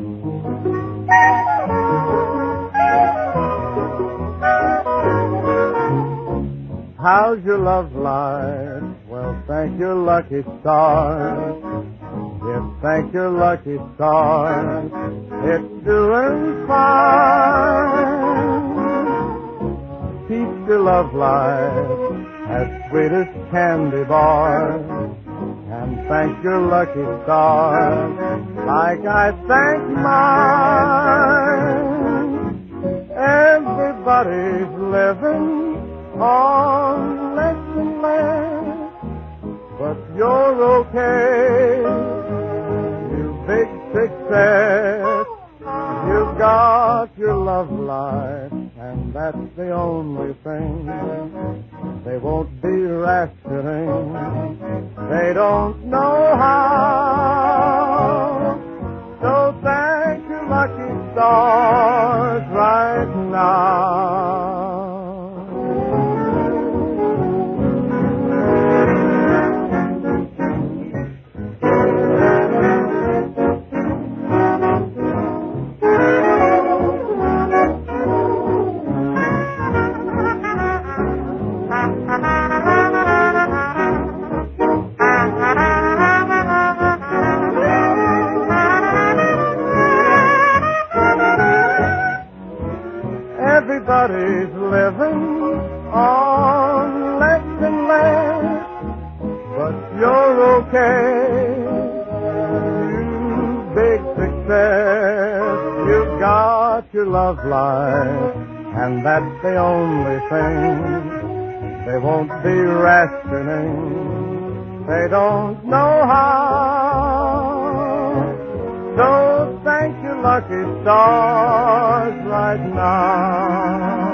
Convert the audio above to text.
How's your love life? Well, thank your lucky stars. Yes, thank your lucky stars. It's doing fine. Keep your love life as sweet as candy bars. And thank your lucky stars like I thank mine. Everybody's living on less and less, but you're okay. You big success, you've got your love life, and that's the only thing. They won't be rationing, they don't know how. So thank your lucky stars right now. Everybody's living on less and less, but you're okay. You big success, you've got your love life, and that's the only thing. They won't be rationing, they don't know how. So thank your lucky stars right now.